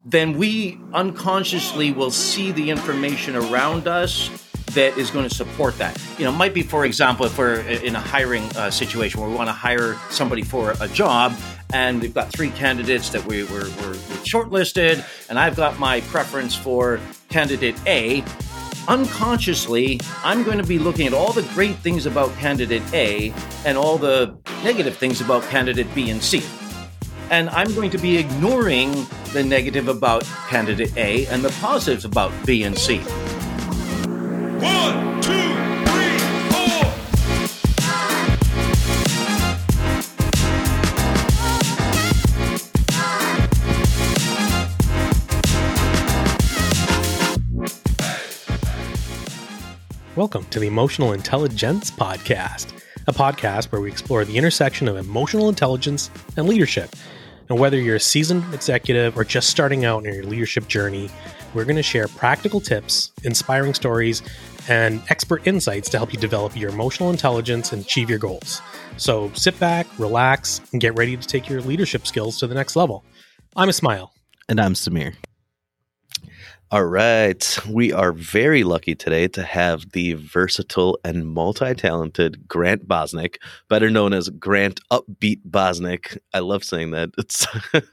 then we unconsciously will see the information around us that is going to support that. It might be, for example, if we're in a hiring situation where we want to hire somebody for a job, and we've got 3 candidates that we're shortlisted, and I've got my preference for candidate A. Unconsciously, I'm going to be looking at all the great things about candidate A and all the negative things about candidate B and C. And I'm going to be ignoring the negative about candidate A and the positives about B and C. 1, 2, 3, 4. Welcome to the Emotional Intelligence Podcast, a podcast where we explore the intersection of emotional intelligence and leadership. And whether you're a seasoned executive or just starting out in your leadership journey, we're going to share practical tips, inspiring stories, and expert insights to help you develop your emotional intelligence and achieve your goals. So sit back, relax, and get ready to take your leadership skills to the next level. I'm Ismail. And I'm Samir. All right. We are very lucky today to have the versatile and multi-talented Grant Bosnick, better known as Grant Upbeat Bosnick. I love saying that. It's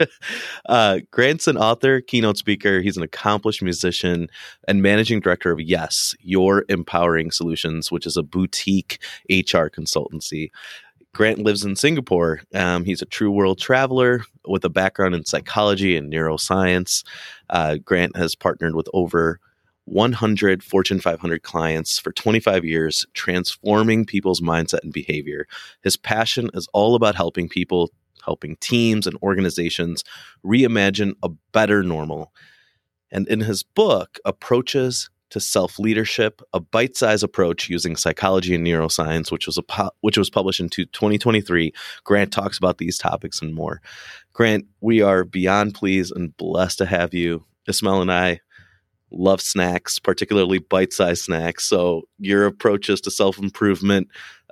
Grant's an author, keynote speaker. He's an accomplished musician and managing director of Yes, Your Empowering Solutions, which is a boutique HR consultancy. Grant lives in Singapore. He's a true world traveler with a background in psychology and neuroscience. Grant has partnered with over 100 Fortune 500 clients for 25 years, transforming people's mindset and behavior. His passion is all about helping people, helping teams and organizations reimagine a better normal. And in his book, Approaches to Self-Leadership, a bite-sized approach using psychology and neuroscience, which was published in 2023. Grant talks about these topics and more. Grant, we are beyond pleased and blessed to have you. Ismail and I love snacks, particularly bite-sized snacks. So your approaches to self-improvement,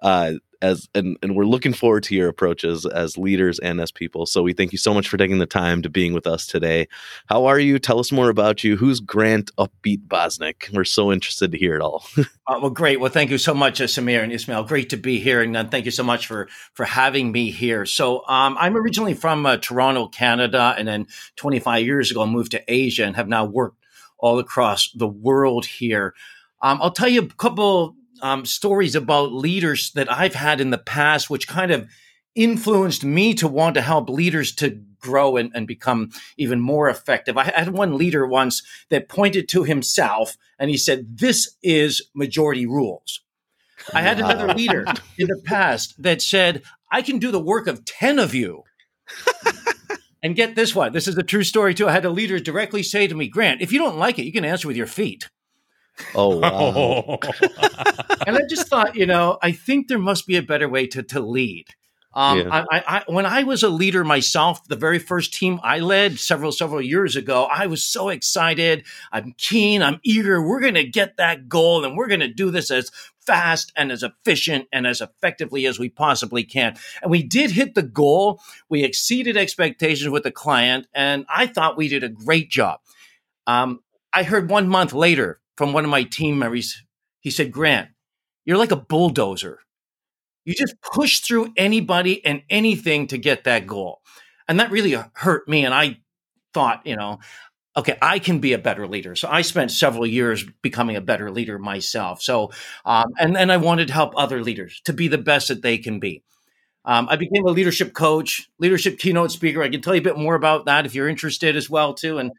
and we're looking forward to your approaches as leaders and as people. So we thank you so much for taking the time to being with us today. How are you? Tell us more about you. Who's Grant Upbeat Bosnick? We're so interested to hear it all. Well, great. Well, thank you so much, Samir and Ismail. Great to be here. And thank you so much for having me here. So I'm originally from Toronto, Canada, and then 25 years ago, I moved to Asia and have now worked all across the world here. I'll tell you a couple stories about leaders that I've had in the past, which kind of influenced me to want to help leaders to grow and become even more effective. I had one leader once that pointed to himself and he said, "This is majority rules." I had another leader in the past that said, "I can do the work of 10 of you." And get this one. This is a true story too. I had a leader directly say to me, "Grant, if you don't like it, you can answer with your feet." Oh, wow. And I just thought, I think there must be a better way to lead. When I was a leader myself, the very first team I led several years ago, I was so excited. I'm keen. I'm eager. We're going to get that goal, and we're going to do this as fast and as efficient and as effectively as we possibly can. And we did hit the goal. We exceeded expectations with the client, and I thought we did a great job. I heard 1 month later from one of my team members, he said, "Grant, you're like a bulldozer. You just push through anybody and anything to get that goal." And that really hurt me. And I thought, okay, I can be a better leader. So I spent several years becoming a better leader myself. So, and I wanted to help other leaders to be the best that they can be. I became a leadership coach, leadership keynote speaker. I can tell you a bit more about that if you're interested as well, too. And,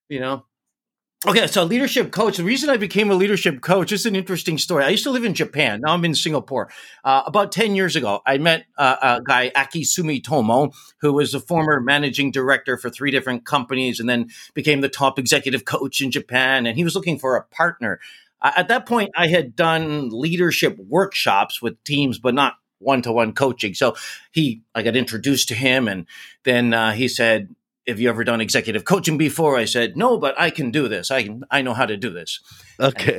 Okay, so leadership coach. The reason I became a leadership coach is an interesting story. I used to live in Japan. Now I'm in Singapore. About 10 years ago, I met a guy, Aki Sumitomo, who was the former managing director for 3 different companies and then became the top executive coach in Japan. And he was looking for a partner. At that point, I had done leadership workshops with teams, but not one-to-one coaching. So I got introduced to him, and then he said, "Have you ever done executive coaching before?" I said, "No, but I can do this. I know how to do this." Okay.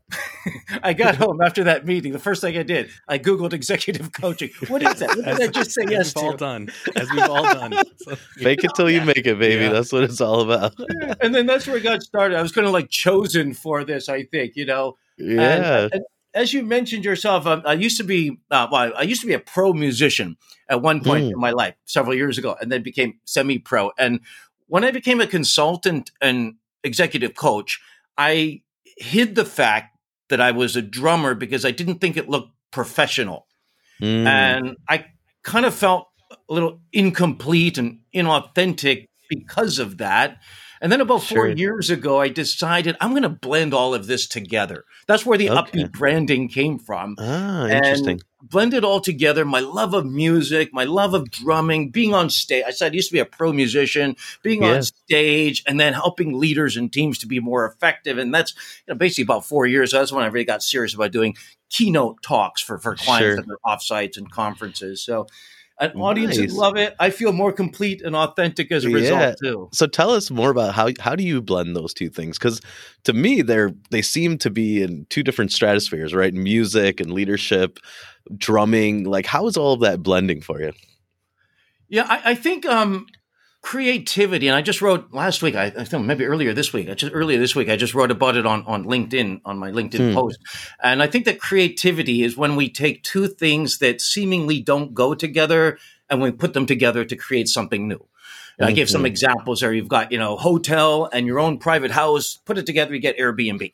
I got home after that meeting. The first thing I did, I Googled executive coaching. What is that? What did I just say yes We've all to? done. As we've all done. So, Fake it till you make it, baby. Yeah. That's what it's all about. And then that's where it got started. I was kind of like chosen for this, I think, Yeah. And as you mentioned yourself, I used to be I used to be a pro musician at one point in my life, several years ago, and then became semi-pro. And when I became a consultant and executive coach, I hid the fact that I was a drummer because I didn't think it looked professional. And I kind of felt a little incomplete and inauthentic because of that. And then about 4 years ago, I decided I'm going to blend all of this together. That's where the Upbeat branding came from. Interesting. And blend it all together. My love of music, my love of drumming, being on stage. I said I used to be a pro musician, being on stage, and then helping leaders and teams to be more effective. And that's basically about 4 years. That's when I really got serious about doing keynote talks for clients at their offsites and conferences. So an audience would love it. I feel more complete and authentic as a result too. So tell us more about how do you blend those two things? Because to me, they seem to be in two different stratospheres, right? Music and leadership, drumming. Like, how is all of that blending for you? Yeah, I think creativity, and I just wrote last week, I think maybe earlier this week, I just wrote about it on LinkedIn, on my LinkedIn post. And I think that creativity is when we take two things that seemingly don't go together and we put them together to create something new. I gave some examples there. You've got, hotel and your own private house, put it together, you get Airbnb.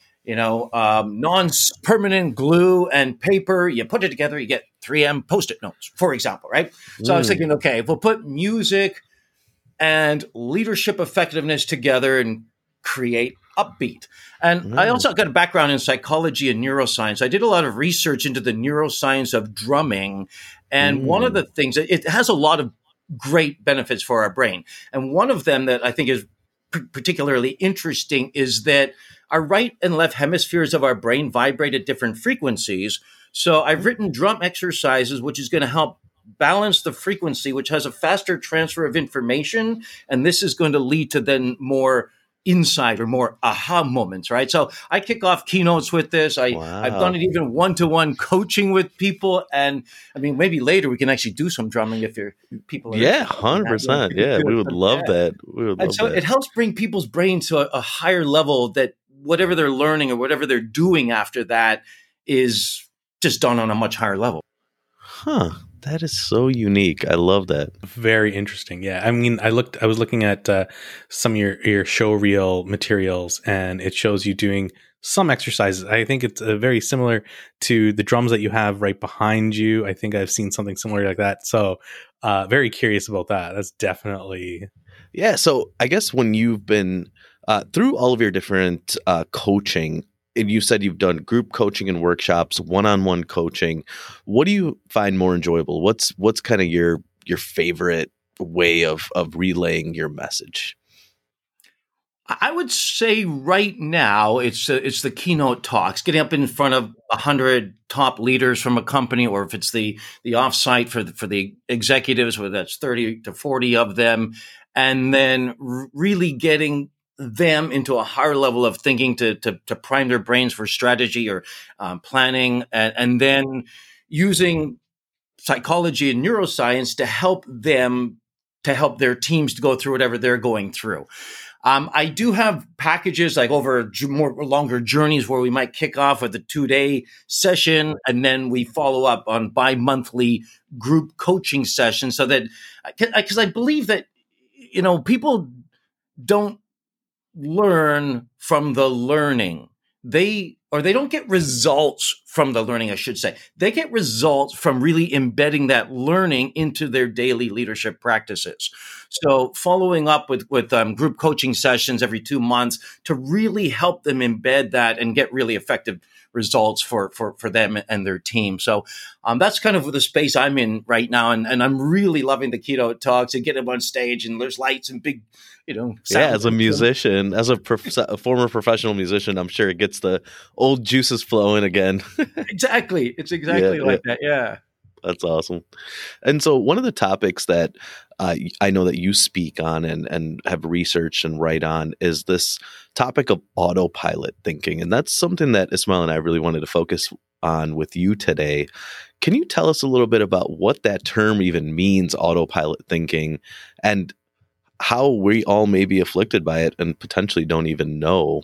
Non-permanent glue and paper, you put it together, you get 3M Post-it notes, for example, right? So I was thinking, okay, if we'll put music and leadership effectiveness together and create Upbeat. And I also got a background in psychology and neuroscience. I did a lot of research into the neuroscience of drumming. And one of the things, it has a lot of great benefits for our brain. And one of them that I think is particularly interesting is that our right and left hemispheres of our brain vibrate at different frequencies. So I've written drum exercises, which is going to help balance the frequency, which has a faster transfer of information. And this is going to lead to then more insight or more aha moments, right? So I kick off keynotes with this. I've done it even one-to-one coaching with people. And I mean, maybe later we can actually do some drumming if your people are. Yeah, 100%. Yeah, we would love that. It helps bring people's brains to a higher level that whatever they're learning or whatever they're doing after that is just done on a much higher level. Huh. That is so unique. I love that. Very interesting. Yeah. I mean, I was looking at some of your show reel materials, and it shows you doing some exercises. I think it's very similar to the drums that you have right behind you. I think I've seen something similar like that. So very curious about that. That's definitely. Yeah. So I guess when you've been through all of your different coaching, and you said you've done group coaching and workshops, one-on-one coaching. What do you find more enjoyable? What's kind of your favorite way of relaying your message? I would say right now it's the keynote talks, getting up in front of 100 top leaders from a company, or if it's the offsite for the executives, whether that's 30 to 40 of them, and then really getting them into a higher level of thinking to prime their brains for strategy or planning, and then using psychology and neuroscience to help their teams to go through whatever they're going through. I do have packages like over more longer journeys where we might kick off with a 2-day session, and then we follow up on bi-monthly group coaching sessions, so that because I believe that people don't learn from the learning. They don't get results from the learning, I should say. They get results from really embedding that learning into their daily leadership practices. So following up with group coaching sessions every 2 months to really help them embed that and get really effective results for them and their team. So that's kind of the space I'm in right now. And I'm really loving the keynote talks and getting them on stage, and there's lights and big, as a musician, as a former professional musician, I'm sure it gets the old juices flowing again. Exactly. It's exactly like that. Yeah. That's awesome. And so one of the topics that I know that you speak on and have researched and write on is this topic of autopilot thinking. And that's something that Ismail and I really wanted to focus on with you today. Can you tell us a little bit about what that term even means, autopilot thinking, and how we all may be afflicted by it and potentially don't even know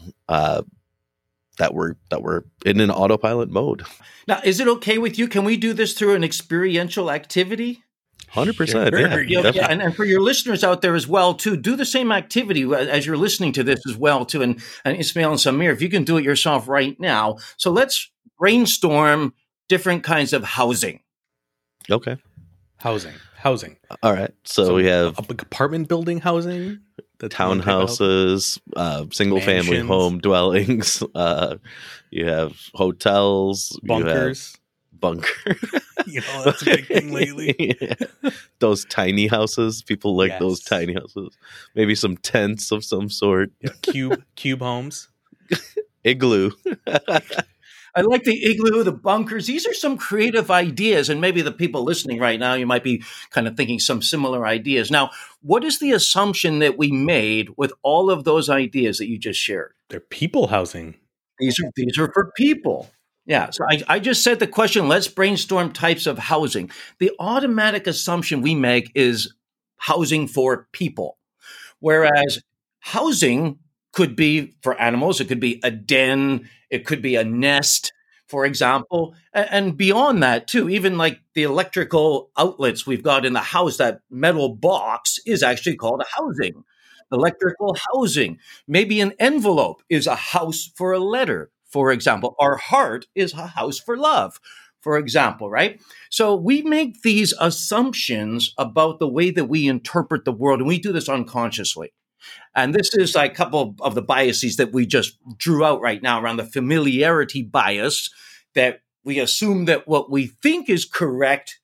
that we're in an autopilot mode? Now, is it okay with you? Can we do this through an experiential activity? 100%. Sure. Yeah, and for your listeners out there as well, too, do the same activity as you're listening to this as well, too. And Ismail and Samir, if you can do it yourself right now. So let's brainstorm different kinds of housing. Okay. Housing. All right. So we have a big apartment building housing, townhouses, single family Mansions. home dwellings. You have hotels, bunkers. bunker. That's a big thing lately. Yeah. Those tiny houses. People like those Yes. tiny houses. Maybe some tents of some sort. Yeah, cube homes. Igloo. I like the igloo, the bunkers. These are some creative ideas. And maybe the people listening right now, you might be kind of thinking some similar ideas. Now, what is the assumption that we made with all of those ideas that you just shared? They're people housing. These are for people. Yeah. So I just said the question, let's brainstorm types of housing. The automatic assumption we make is housing for people. Whereas housing could be for animals. It could be a den. It could be a nest, for example. And beyond that, too, even like the electrical outlets we've got in the house, that metal box is actually called a housing. Electrical housing. Maybe an envelope is a house for a letter, for example. Our heart is a house for love, for example, right? So we make these assumptions about the way that we interpret the world, and we do this unconsciously. And this is like a couple of the biases that we just drew out right now around the familiarity bias, that we assume that what we think is correct,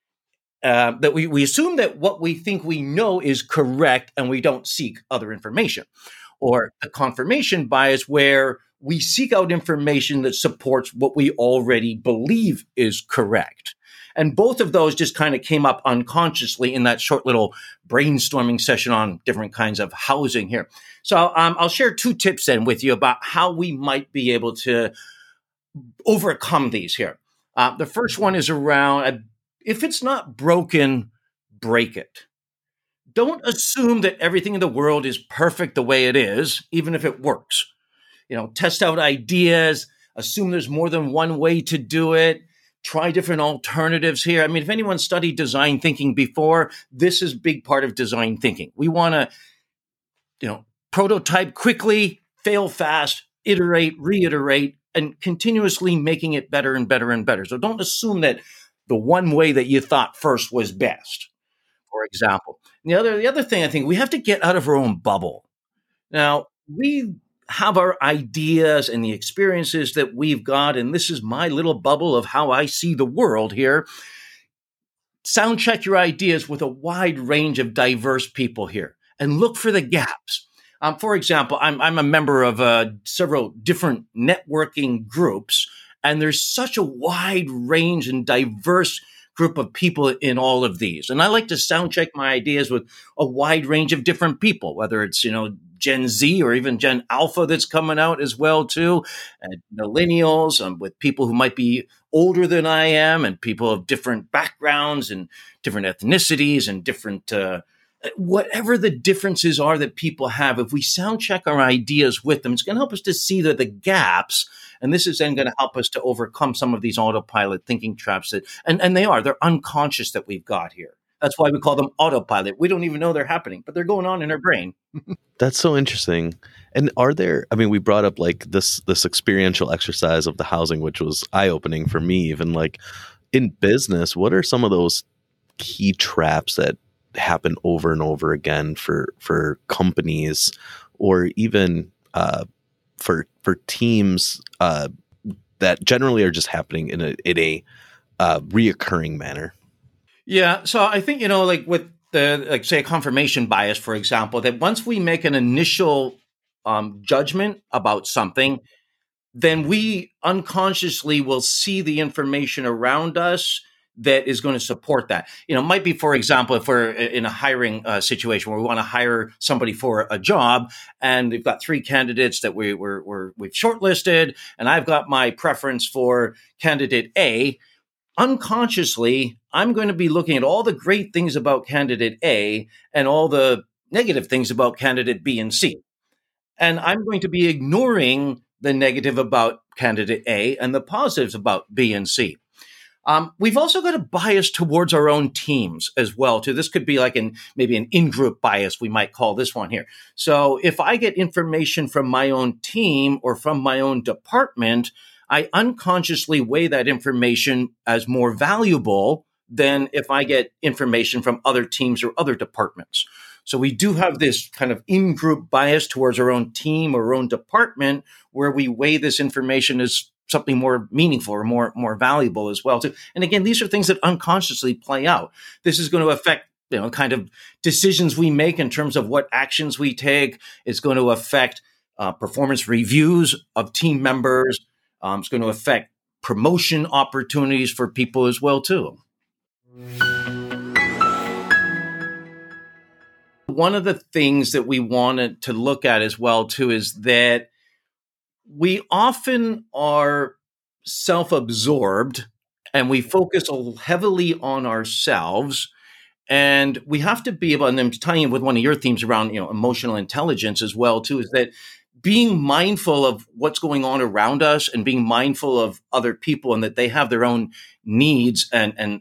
that we assume that what we think we know is correct and we don't seek other information. Or the confirmation bias, where we seek out information that supports what we already believe is correct. And both of those just kind of came up unconsciously in that short little brainstorming session on different kinds of housing here. So I'll share 2 tips then with you about how we might be able to overcome these here. The first one is around, if it's not broken, break it. Don't assume that everything in the world is perfect the way it is, even if it works. Test out ideas, assume there's more than one way to do it. Try different alternatives here. I mean, if anyone studied design thinking before, this is a big part of design thinking. We want to, prototype quickly, fail fast, iterate, reiterate, and continuously making it better and better and better. So don't assume that the one way that you thought first was best, for example. And the other thing, I think we have to get out of our own bubble. Now, we have our ideas and the experiences that we've got, and this is my little bubble of how I see the world here. Sound check your ideas with a wide range of diverse people here and look for the gaps. For example, I'm a member of several different networking groups, and there's such a wide range and diverse group of people in all of these. And I like to sound check my ideas with a wide range of different people, whether it's, Gen Z or even Gen Alpha that's coming out as well, too, and millennials, with people who might be older than I am, and people of different backgrounds and different ethnicities and different, whatever the differences are that people have. If we sound check our ideas with them, it's going to help us to see the gaps. And this is then going to help us to overcome some of these autopilot thinking traps and they're unconscious that we've got here. That's why we call them autopilot. We don't even know they're happening, but they're going on in our brain. That's so interesting. And we brought up like this experiential exercise of the housing, which was eye-opening for me. Even like in business, what are some of those key traps that happen over and over again for companies, or even for teams that generally are just happening in a reoccurring manner? Yeah. So I think, like with say a confirmation bias, for example, that once we make an initial judgment about something, then we unconsciously will see the information around us that is going to support that. It might be, for example, if we're in a hiring situation where we want to hire somebody for a job, and we've got 3 candidates that we've shortlisted, and I've got my preference for candidate A. Unconsciously, I'm going to be looking at all the great things about candidate A and all the negative things about candidate B and C. And I'm going to be ignoring the negative about candidate A and the positives about B and C. We've also got a bias towards our own teams as well, too. This could be like maybe an in-group bias, we might call this one here. So if I get information from my own team or from my own department, I unconsciously weigh that information as more valuable than if I get information from other teams or other departments. So we do have this kind of in-group bias towards our own team or our own department where we weigh this information as something more meaningful or more valuable as well too. And again, these are things that unconsciously play out. This is going to affect, kind of decisions we make in terms of what actions we take. It's going to affect performance reviews of team members. It's going to affect promotion opportunities for people as well too. One of the things that we wanted to look at as well too is that we often are self-absorbed and we focus heavily on ourselves, and we have to be able, and I'm tying in with one of your themes around, emotional intelligence as well too, is that being mindful of what's going on around us and being mindful of other people and that they have their own needs and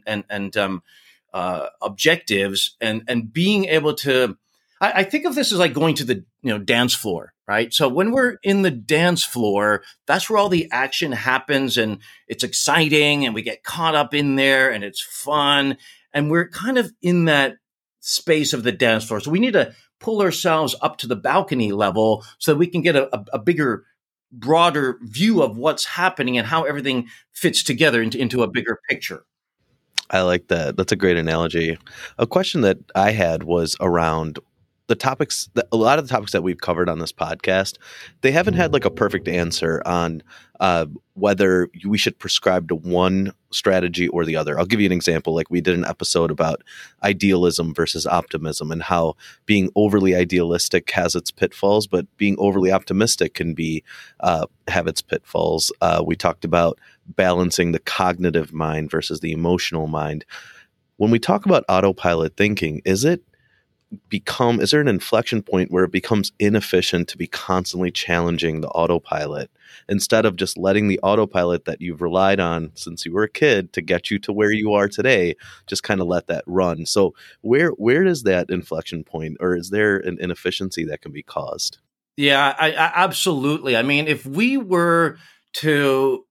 objectives and being able to, I think of this as like going to the dance floor, right? So when we're in the dance floor, that's where all the action happens and it's exciting and we get caught up in there and it's fun. And we're kind of in that space of the dance floor. So we need to pull ourselves up to the balcony level so that we can get a bigger, broader view of what's happening and how everything fits together into a bigger picture. I like that. That's a great analogy. A question that I had was around the topics, a lot of the topics that we've covered on this podcast, they haven't had like a perfect answer on whether we should prescribe to one strategy or the other. I'll give you an example. Like we did an episode about idealism versus optimism and how being overly idealistic has its pitfalls, but being overly optimistic can be have its pitfalls. We talked about balancing the cognitive mind versus the emotional mind. When we talk about autopilot thinking, is there an inflection point where it becomes inefficient to be constantly challenging the autopilot instead of just letting the autopilot that you've relied on since you were a kid to get you to where you are today, just kind of let that run? So where is that inflection point, or is there an inefficiency that can be caused? Yeah, I absolutely. I mean, if we were to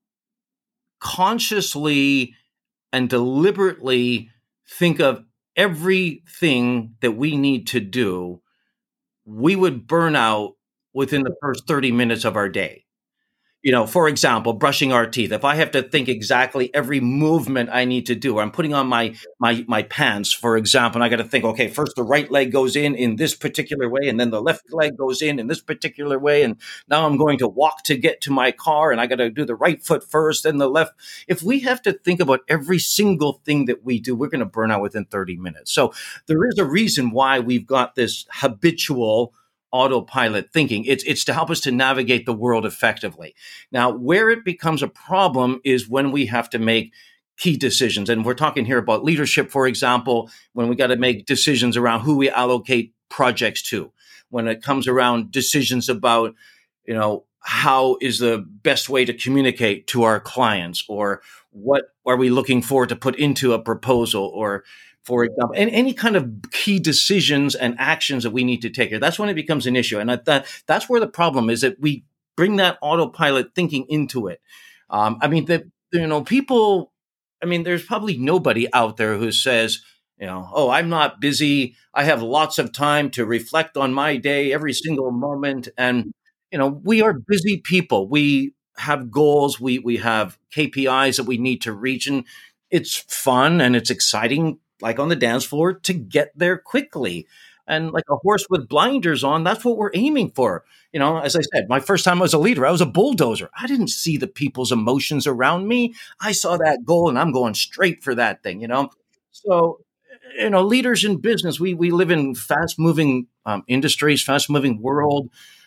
consciously and deliberately think of everything that we need to do, we would burn out within the first 30 minutes of our day. For example, brushing our teeth. If I have to think exactly every movement I need to do, or I'm putting on my pants, for example, and I got to think, okay, first the right leg goes in this particular way, and then the left leg goes in this particular way, and now I'm going to walk to get to my car, and I got to do the right foot first, then the left. If we have to think about every single thing that we do, we're going to burn out within 30 minutes. So there is a reason why we've got this habitual autopilot thinking. It's to help us to navigate the world effectively. Now, where it becomes a problem is when we have to make key decisions. And we're talking here about leadership, for example, when we got to make decisions around who we allocate projects to, when it comes around decisions about, how is the best way to communicate to our clients, or what are we looking for to put into a proposal, or for example, and any kind of key decisions and actions that we need to take here. That's when it becomes an issue. And that's where the problem is, that we bring that autopilot thinking into it. People, there's probably nobody out there who says, oh, I'm not busy. I have lots of time to reflect on my day every single moment. And, we are busy people. We have goals. We have KPIs that we need to reach. And it's fun and it's exciting, like on the dance floor, to get there quickly. And like a horse with blinders on, that's what we're aiming for. As I said, my first time as a leader, I was a bulldozer. I didn't see the people's emotions around me. I saw that goal and I'm going straight for that thing, So, leaders in business, we live in fast moving industries, fast moving world.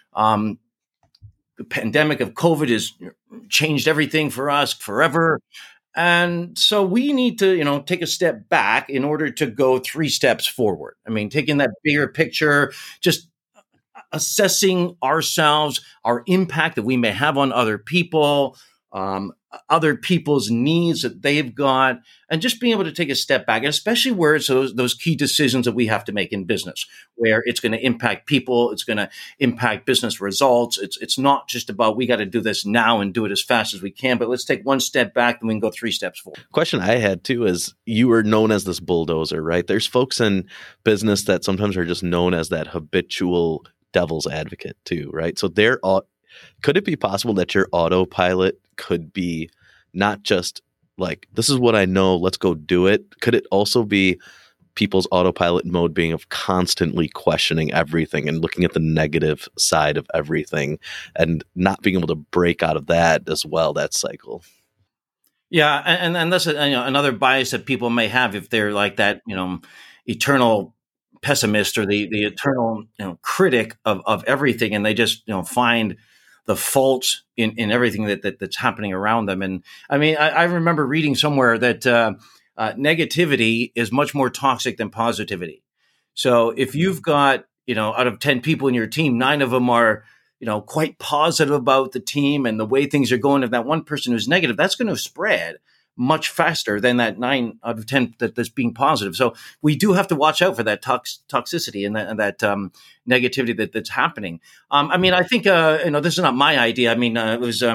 The pandemic of COVID has changed everything for us forever. And so we need to, take a step back in order to go 3 steps forward. I mean, taking that bigger picture, just assessing ourselves, our impact that we may have on other people, other people's needs that they've got, and just being able to take a step back, and especially where it's those key decisions that we have to make in business, where it's going to impact people, it's going to impact business results. It's not just about we got to do this now and do it as fast as we can, but let's take 1 step back and we can go 3 steps forward. Question I had too is you were known as this bulldozer, right? There's folks in business that sometimes are just known as that habitual devil's advocate too, right? So could it be possible that your autopilot could be not just like, this is what I know, let's go do it? Could it also be people's autopilot mode being of constantly questioning everything and looking at the negative side of everything and not being able to break out of that as well, that cycle? Yeah. And that's another bias that people may have if they're like that, eternal pessimist or the eternal critic of everything, and they just find the faults in everything that's happening around them. And I mean, I remember reading somewhere that negativity is much more toxic than positivity. So if you've got out of 10 people in your team, 9 of them are quite positive about the team and the way things are going, if that one person who's negative, that's going to spread much faster than that 9 out of 10 that's being positive. So we do have to watch out for that toxicity and that negativity that's happening. I mean, I think, this is not my idea. I mean, it was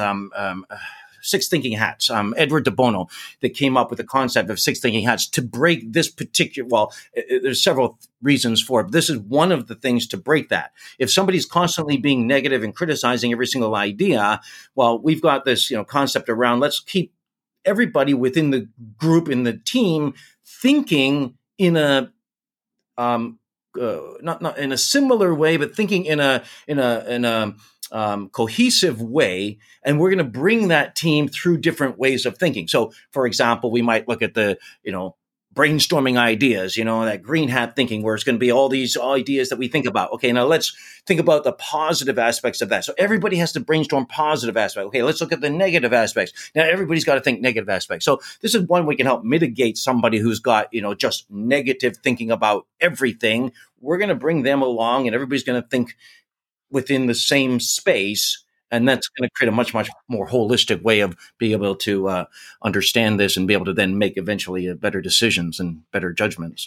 6 Thinking Hats, Edward de Bono, that came up with the concept of 6 Thinking Hats to break this particular, there's several reasons for it. But this is one of the things to break that. If somebody's constantly being negative and criticizing every single idea, well, we've got this, concept around, let's keep everybody within the group, in the team, thinking in a not in a similar way, but thinking in a cohesive way, and we're going to bring that team through different ways of thinking. So, for example, we might look at the brainstorming ideas, that green hat thinking, where it's going to be all these ideas that we think about. Okay, now let's think about the positive aspects of that. So everybody has to brainstorm positive aspects. Okay, let's look at the negative aspects. Now everybody's got to think negative aspects. So this is one way we can help mitigate somebody who's got, just negative thinking about everything. We're going to bring them along, and everybody's going to think within the same space. And that's going to create a much, much more holistic way of being able to understand this and be able to then make eventually better decisions and better judgments.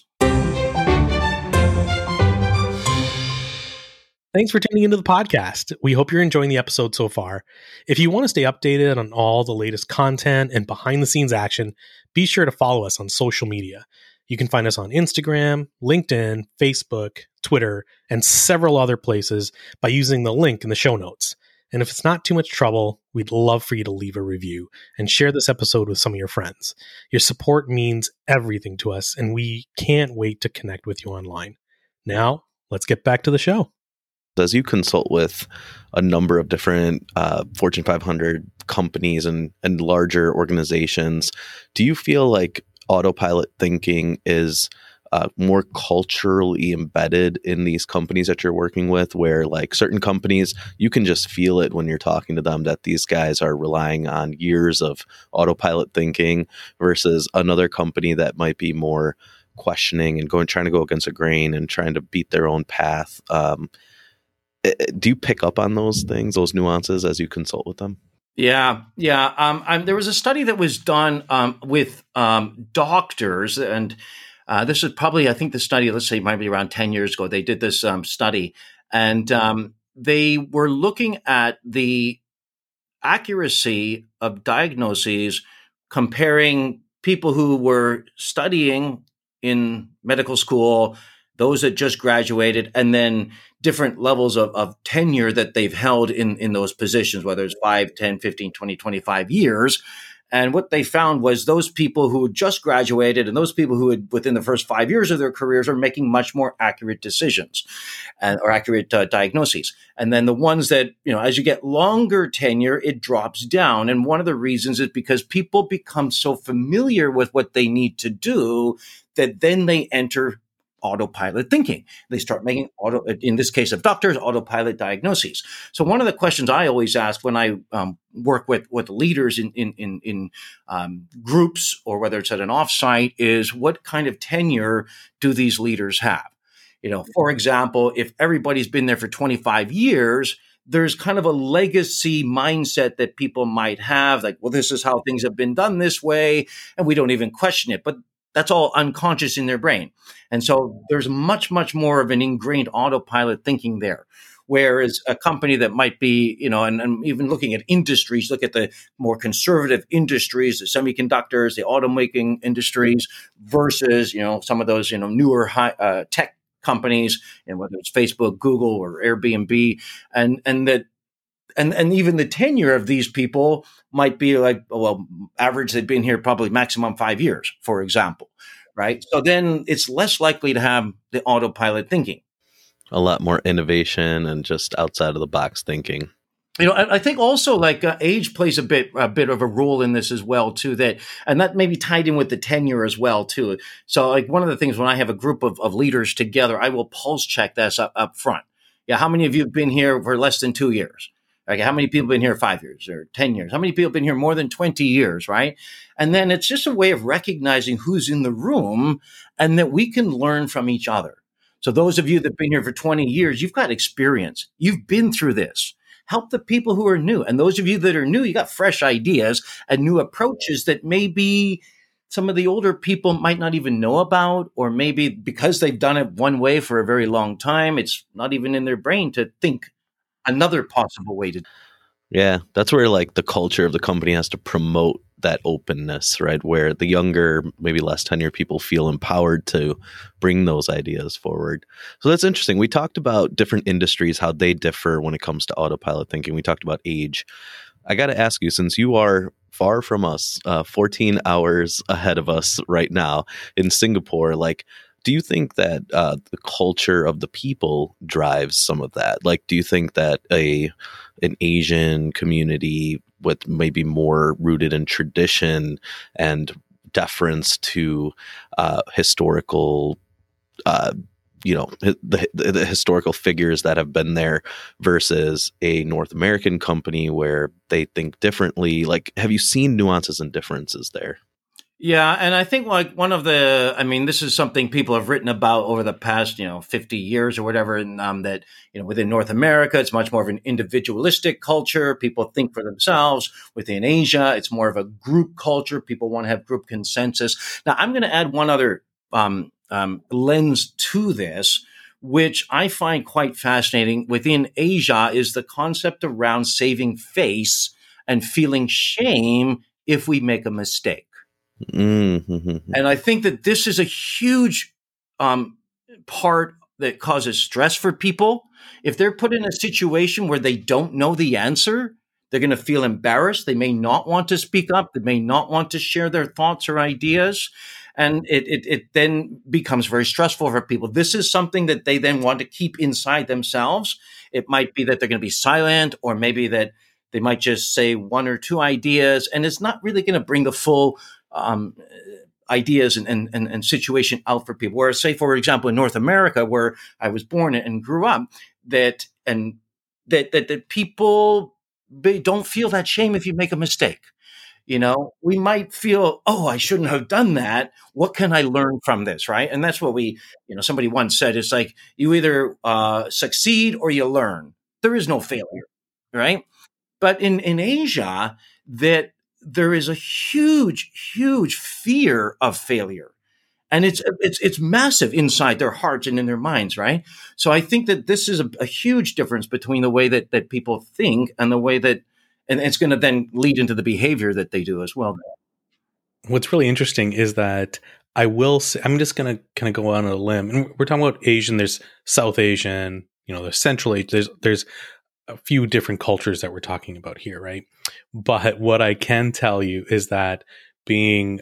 Thanks for tuning into the podcast. We hope you're enjoying the episode so far. If you want to stay updated on all the latest content and behind the scenes action, be sure to follow us on social media. You can find us on Instagram, LinkedIn, Facebook, Twitter, and several other places by using the link in the show notes. And if it's not too much trouble, we'd love for you to leave a review and share this episode with some of your friends. Your support means everything to us, and we can't wait to connect with you online. Now, let's get back to the show. As you consult with a number of different Fortune 500 companies and larger organizations, do you feel like autopilot thinking is more culturally embedded in these companies that you're working with, where like certain companies, you can just feel it when you're talking to them that these guys are relying on years of autopilot thinking, versus another company that might be more questioning and trying to go against the grain and trying to beat their own path? Do you pick up on those things, those nuances, as you consult with them? Yeah. There was a study that was done with doctors, and this is probably, I think the study, let's say, might be around 10 years ago. They did this study, and they were looking at the accuracy of diagnoses, comparing people who were studying in medical school, those that just graduated, and then different levels of tenure that they've held in those positions, whether it's 5, 10, 15, 20, 25 years. And what they found was those people who had just graduated and those people who had within the first 5 years of their careers are making much more accurate decisions or accurate diagnoses. And then the ones that, as you get longer tenure, it drops down. And one of the reasons is because people become so familiar with what they need to do that then they enter autopilot thinking. They start making in this case of doctors, autopilot diagnoses. So one of the questions I always ask when I work with leaders in groups or whether it's at an offsite is what kind of tenure do these leaders have? For example, if everybody's been there for 25 years, there's kind of a legacy mindset that people might have, like, well, this is how things have been done this way, and we don't even question it. But that's all unconscious in their brain. And so there's much, much more of an ingrained autopilot thinking there. Whereas a company that might be, and even looking at industries, look at the more conservative industries, the semiconductors, the automaking industries versus, some of those, newer high tech companies, and whether it's Facebook, Google, or Airbnb, and even the tenure of these people might be like, average, they've been here probably maximum 5 years, for example, right? So then it's less likely to have the autopilot thinking. A lot more innovation and just outside of the box thinking. I think also age plays a bit of a role in this as well too. And that may be tied in with the tenure as well too. So one of the things when I have a group of leaders together, I will pulse check this up front. Yeah, how many of you have been here for less than 2 years? Okay, how many people have been here 5 years or 10 years? How many people have been here more than 20 years, right? And then it's just a way of recognizing who's in the room and that we can learn from each other. So those of you that have been here for 20 years, you've got experience. You've been through this. Help the people who are new. And those of you that are new, you got fresh ideas and new approaches that maybe some of the older people might not even know about, or maybe because they've done it one way for a very long time, it's not even in their brain to think another possible way to. Yeah, that's where the culture of the company has to promote that openness, right? Where the younger, maybe less tenured people feel empowered to bring those ideas forward. So that's interesting. We talked about different industries, how they differ when it comes to autopilot thinking. We talked about age. I got to ask you, since you are far from us, 14 hours ahead of us right now in Singapore, do you think that the culture of the people drives some of that? Do you think that an Asian community with maybe more rooted in tradition and deference to historical, the historical figures that have been there versus a North American company where they think differently? Have you seen nuances and differences there? Yeah. And I think this is something people have written about over the past, 50 years or whatever. And that, within North America, it's much more of an individualistic culture. People think for themselves. Within Asia, it's more of a group culture. People want to have group consensus. Now, I'm going to add one other lens to this, which I find quite fascinating. Within Asia is the concept around saving face and feeling shame if we make a mistake. Mm-hmm. And I think that this is a huge part that causes stress for people. If they're put in a situation where they don't know the answer, they're going to feel embarrassed. They may not want to speak up. They may not want to share their thoughts or ideas. And it then becomes very stressful for people. This is something that they then want to keep inside themselves. It might be that they're going to be silent, or maybe that they might just say one or two ideas, and it's not really going to bring the full ideas and situation out for people. Whereas, say, for example, in North America, where I was born and grew up, that people don't feel that shame if you make a mistake. We might feel, oh, I shouldn't have done that. What can I learn from this? Right. And that's what somebody once said, it's like you either succeed or you learn. There is no failure. Right. But in Asia, that there is a huge, huge fear of failure. And it's massive inside their hearts and in their minds, right? So I think that this is a huge difference between the way that people think and the way that, and it's going to then lead into the behavior that they do as well. What's really interesting is that I will say, I'm just going to kind of go on a limb, and we're talking about Asian, there's South Asian, there's Central Asian, there's a few different cultures that we're talking about here, right? But what I can tell you is that being,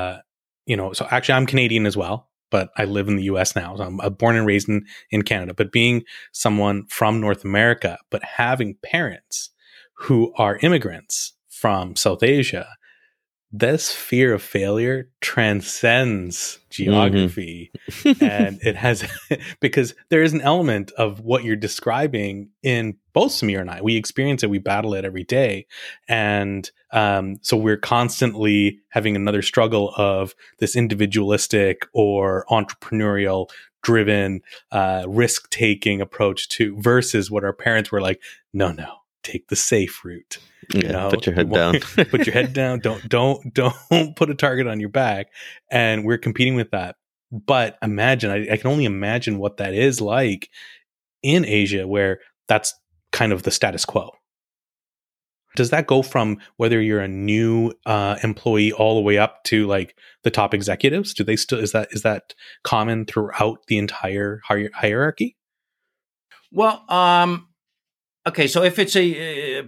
so actually I'm Canadian as well, but I live in the US now. So I'm born and raised in Canada, but being someone from North America, but having parents who are immigrants from South Asia, this fear of failure transcends geography. And it has, because there is an element of what you're describing in both Samir and I. We experience it, we battle it every day. And so we're constantly having another struggle of this individualistic or entrepreneurial driven, risk taking approach to versus what our parents were like, no, take the safe route. Put your head down. Put your head down. Don't put a target on your back. And we're competing with that. But imagine, I can only imagine what that is like in Asia, where that's kind of the status quo. Does that go from whether you're a new employee all the way up to like the top executives? Do they still is that common throughout the entire hierarchy? Well, okay. So if it's a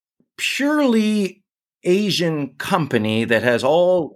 purely Asian company that has all,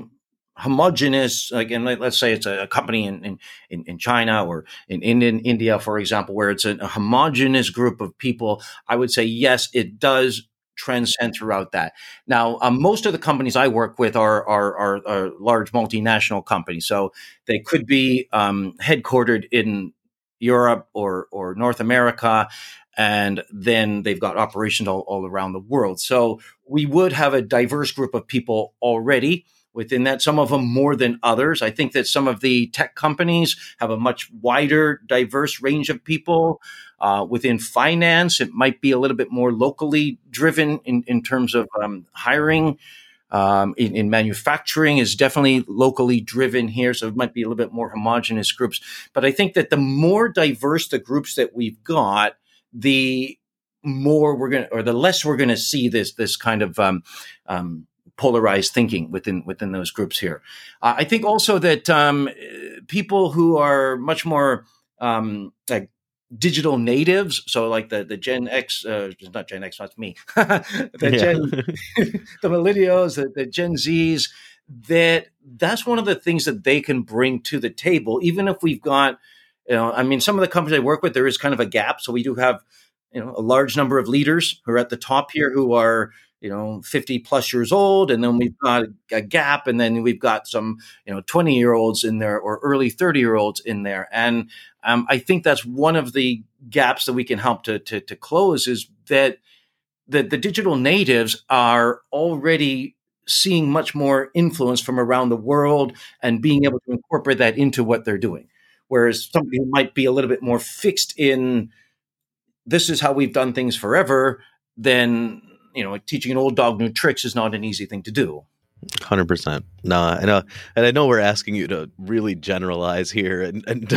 homogenous, like, and let's say it's a company in China or in India, for example, where it's a homogenous group of people, I would say, yes, it does transcend throughout that. Now, most of the companies I work with are large multinational companies. So they could be headquartered in Europe or North America, and then they've got operations all around the world. So we would have a diverse group of people already within that, some of them more than others. I think that some of the tech companies have a much wider, diverse range of people. Within finance, it might be a little bit more locally driven in terms of hiring. In manufacturing is definitely locally driven here, so it might be a little bit more homogenous groups. But I think that the more diverse the groups that we've got, the more we're going to, or the less we're going to see this kind of polarized thinking within those groups here. I think also that people who are much more like digital natives, so like the Gen X, not Gen X, not me, the millennials, the Gen Zs, that's one of the things that they can bring to the table, even if we've got, some of the companies I work with, there is kind of a gap. So we do have, a large number of leaders who are at the top here who are, 50 plus years old. And then we've got a gap. And then we've got some, 20-year-olds in there or early 30-year-olds in there. And I think that's one of the gaps that we can help to close, is that the digital natives are already seeing much more influence from around the world and being able to incorporate that into what they're doing. Whereas somebody who might be a little bit more fixed in, this is how we've done things forever, then, teaching an old dog new tricks is not an easy thing to do. 100%. No, I know, and I know we're asking you to really generalize here and be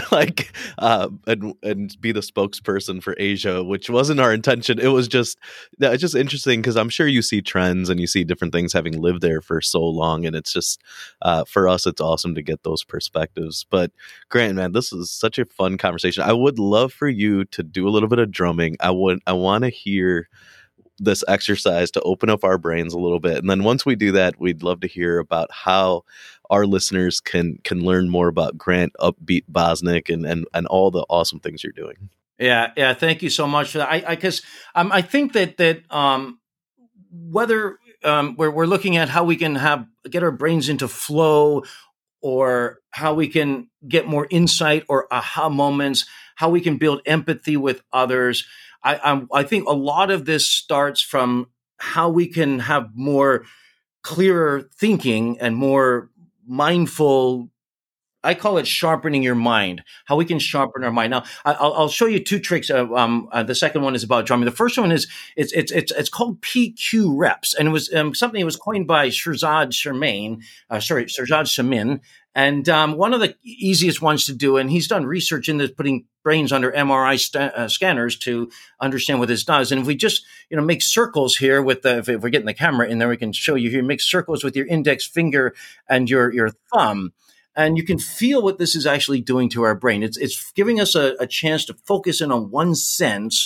the spokesperson for Asia, which wasn't our intention. It was just, it's just interesting because I'm sure you see trends and you see different things having lived there for so long, and it's just for us, it's awesome to get those perspectives. But Grant, man, this is such a fun conversation. I would love for you to do a little bit of drumming. I want to hear this exercise to open up our brains a little bit. And then once we do that, we'd love to hear about how our listeners can learn more about Grant Upbeat Bosnick and all the awesome things you're doing. Yeah. Thank you so much for that. Because I think that whether we're looking at how we can get our brains into flow, or how we can get more insight or aha moments, how we can build empathy with others, I think a lot of this starts from how we can have more clearer thinking and more mindful. I call it sharpening your mind, how we can sharpen our mind. Now, I'll show you two tricks. The second one is about drumming. The first one is, it's called PQ reps. And it was something that was coined by Shirzad Chamine. And one of the easiest ones to do, and he's done research in this, putting brains under MRI scanners to understand what this does. And if we just, make circles here with if we're getting the camera in there, we can show you here, make circles with your index finger and your thumb. And you can feel what this is actually doing to our brain. It's giving us a chance to focus in on one sense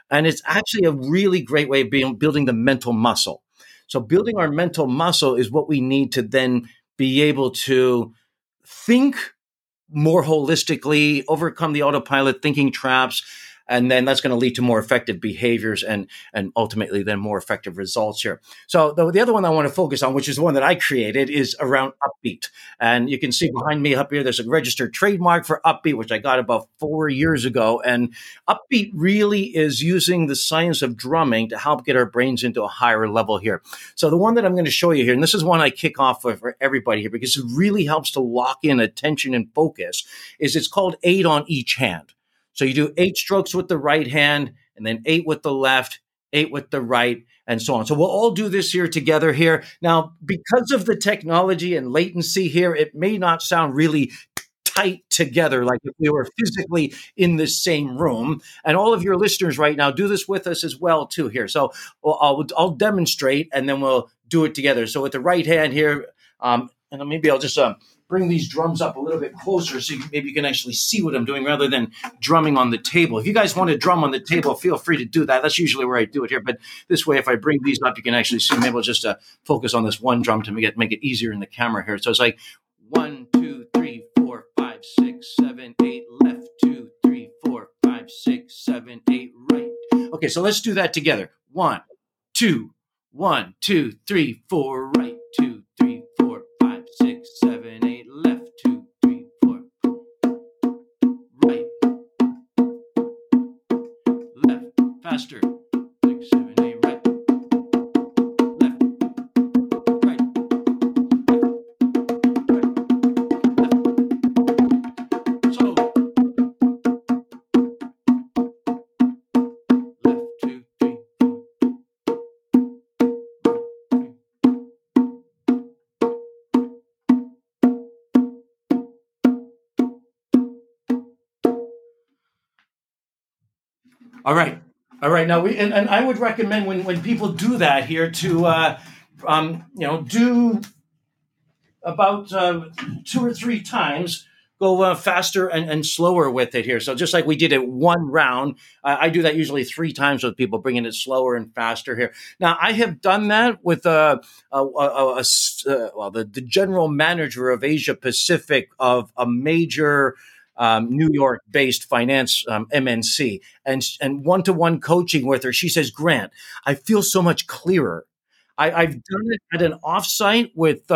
And it's actually a really great way of building the mental muscle. So building our mental muscle is what we need to then be able to think more holistically, overcome the autopilot thinking traps. And then that's going to lead to more effective behaviors and ultimately then more effective results here. So the other one I want to focus on, which is the one that I created, is around Upbeat. And you can see behind me up here, there's a registered trademark for Upbeat, which I got about 4 years ago. And Upbeat really is using the science of drumming to help get our brains into a higher level here. So the one that I'm going to show you here, and this is one I kick off for everybody here because it really helps to lock in attention and focus, is it's called 8 on each hand. So you do 8 strokes with the right hand and then 8 with the left, 8 with the right, and so on. So we'll all do this here together here. Now, because of the technology and latency here, it may not sound really tight together like if we were physically in the same room. And all of your listeners right now, do this with us as well too here. So I'll demonstrate and then we'll do it together. So with the right hand here, and maybe I'll just bring these drums up a little bit closer so maybe you can actually see what I'm doing rather than drumming on the table. If you guys want to drum on the table, feel free to do that. That's usually where I do it here. But this way, if I bring these up, you can actually see. Maybe I'll just focus on this one drum to make it easier in the camera here. So it's like 1, 2, 3, 4, 5, 6, 7, 8, left, 2, 3, 4, 5, 6, 7, 8, right. Okay, so let's do that together. 1, 2, 1, 2, 3, 4, right, 2, 3, 4, 5, 6, 7, 8, left, 2, 3, 4, right, left, faster, 6, 7, 8, right, left, right, left, so, left, 2, 3, 4, All right. Now and I would recommend when people do that here to do about 2 or 3 times, go faster and slower with it here. So just like we did it one round, I do that usually 3 times with people, bringing it slower and faster here. Now I have done that with the general manager of Asia Pacific of a major New York-based finance MNC, and one-to-one coaching with her. She says, "Grant, I feel so much clearer. I've done it at an offsite with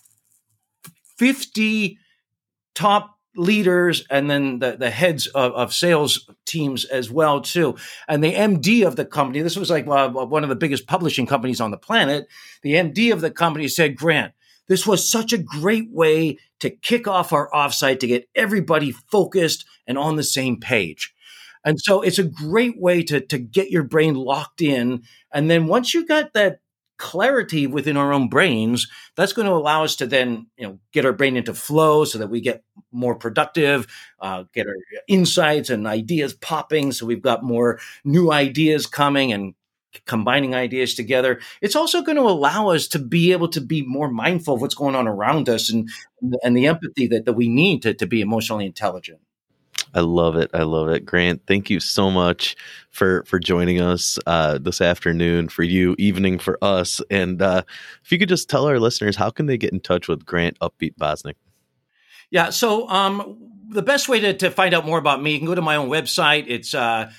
50 top leaders and then the heads of sales teams as well too. And the MD of the company, this was like one of the biggest publishing companies on the planet. The MD of the company said, Grant, this was such a great way to kick off our offsite to get everybody focused and on the same page. And so it's a great way to get your brain locked in. And then once you got that clarity within our own brains, that's going to allow us to then, get our brain into flow so that we get more productive, get our insights and ideas popping. So we've got more new ideas coming and combining ideas together. It's also going to allow us to be able to be more mindful of what's going on around us and the empathy that we need to be emotionally intelligent. I love it. Grant, thank you so much for joining us this afternoon, for you, evening for us. And if you could just tell our listeners, how can they get in touch with Grant Upbeat Bosnick? Yeah, so the best way to find out more about me, you can go to my own website. It's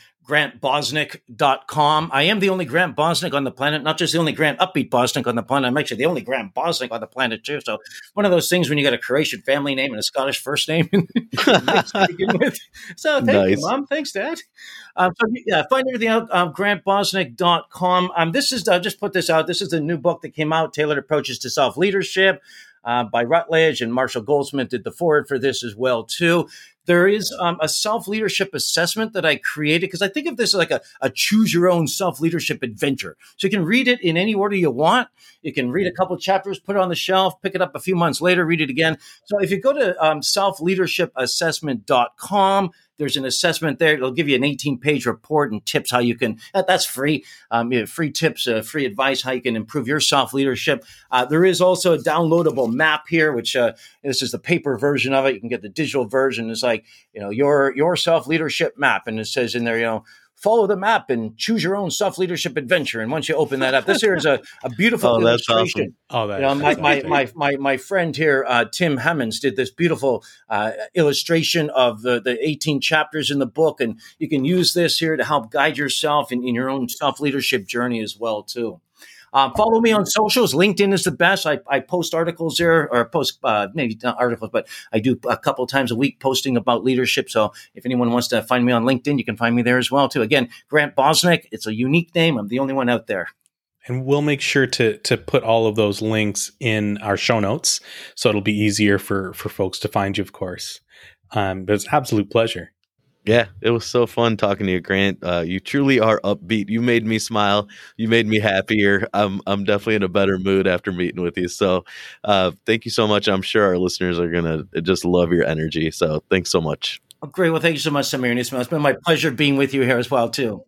grantbosnick.com. I am the only Grant Bosnick on the planet, not just the only Grant Upbeat Bosnick on the planet. I'm actually the only Grant Bosnick on the planet too. So one of those things when you got a Croatian family name and a Scottish first name to begin with. So thank you, Mom. Thanks, Dad. Find everything out, grantbosnick.com. This is, just put this out. This is the new book that came out, Tailored Approaches to Self-Leadership, by Rutledge, and Marshall Goldsmith did the foreword for this as well too. There is a self-leadership assessment that I created because I think of this as like a choose-your-own self-leadership adventure. So you can read it in any order you want. You can read a couple of chapters, put it on the shelf, pick it up a few months later, read it again. So if you go to selfleadershipassessment.com, there's an assessment there. It'll give you an 18-page report and tips how you can, that's free, free tips, free advice, how you can improve your self-leadership. There is also a downloadable map here, which this is the paper version of it. You can get the digital version. It's like, your self-leadership map. And it says in there, follow the map and choose your own self-leadership adventure. And once you open that up, this here is a beautiful illustration. Awesome. Oh, my friend here, Tim Hemmons, did this beautiful illustration of the 18 chapters in the book. And you can use this here to help guide yourself in your own self-leadership journey as well, too. Follow me on socials. LinkedIn is the best. I post articles there, or post maybe not articles, but I do a couple times a week posting about leadership. So if anyone wants to find me on LinkedIn, you can find me there as well, too. Again, Grant Bosnick. It's a unique name. I'm the only one out there. And we'll make sure to put all of those links in our show notes, so it'll be easier for folks to find you, of course. But it's an absolute pleasure. Yeah, it was so fun talking to you, Grant. You truly are upbeat. You made me smile. You made me happier. I'm definitely in a better mood after meeting with you. So thank you so much. I'm sure our listeners are going to just love your energy. So thanks so much. Oh, great. Well, thank you so much, Samir and Ismail. It's been my pleasure being with you here as well, too.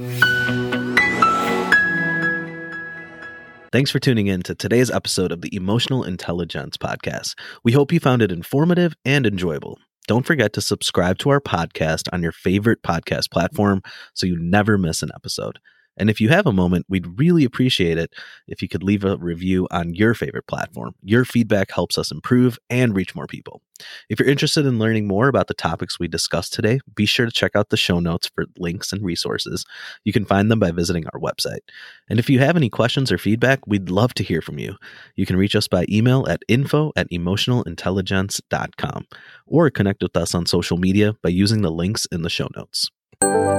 Thanks for tuning in to today's episode of the Emotional Intelligence Podcast. We hope you found it informative and enjoyable. Don't forget to subscribe to our podcast on your favorite podcast platform so you never miss an episode. And if you have a moment, we'd really appreciate it if you could leave a review on your favorite platform. Your feedback helps us improve and reach more people. If you're interested in learning more about the topics we discussed today, be sure to check out the show notes for links and resources. You can find them by visiting our website. And if you have any questions or feedback, we'd love to hear from you. You can reach us by email at info@emotionalintelligence.com or connect with us on social media by using the links in the show notes.